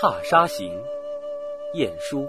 踏沙行，晏殊。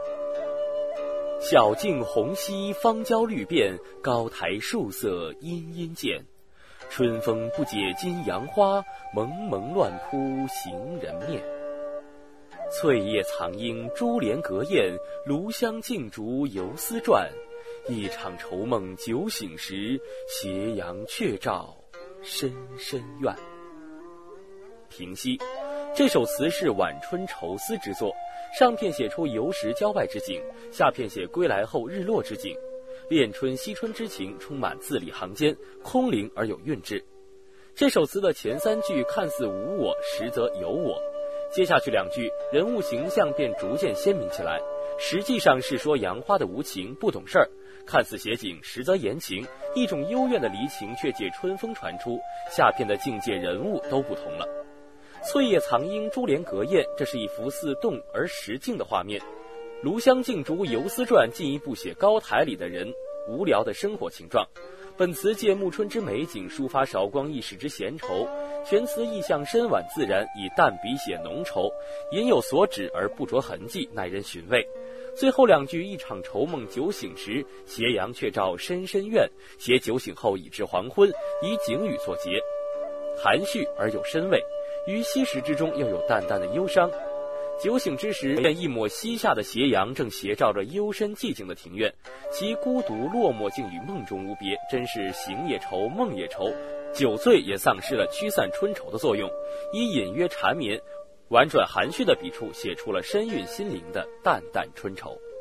晓镜红溪芳蕉绿遍，高台树色阴阴见。春风不解金阳花，蒙蒙乱扑行人面。翠叶藏莺珠帘隔燕，炉香镜烛游丝转。一场愁梦酒醒时，斜阳却照深深院。平息。这首词是晚春愁思之作，上片写出游时郊外之景，下片写归来后日落之景。恋春惜春之情充满字里行间，空灵而有韵致。这首词的前3句看似无我，实则有我，接下去2句人物形象便逐渐鲜明起来，实际上是说杨花的无情不懂事儿，看似写景，实则言情，一种幽怨的离情却借春风传出，下片的境界人物都不同了。翠叶藏莺珠帘隔燕，这是一幅似动而实静的画面。炉香镜烛游丝转，进一步写高台里的人无聊的生活情状。本词借暮春之美景，抒发韶光易逝之闲愁，全词意象深婉自然，以淡笔写浓愁，隐有所指而不着痕迹，耐人寻味。最后2句一场愁梦酒醒时，斜阳却照深深院，写酒醒后已至黄昏，以景语作结，含蓄而有深味，于昔时之中又有淡淡的忧伤。酒醒之时，一抹西下的斜阳正斜照着幽深寂静的庭院，其孤独落寞竟与梦中无别，真是醒也愁，梦也愁。酒醉也丧失了驱散春愁的作用，以隐约缠绵、婉转含蓄的笔触写出了深蕴心灵的淡淡春愁。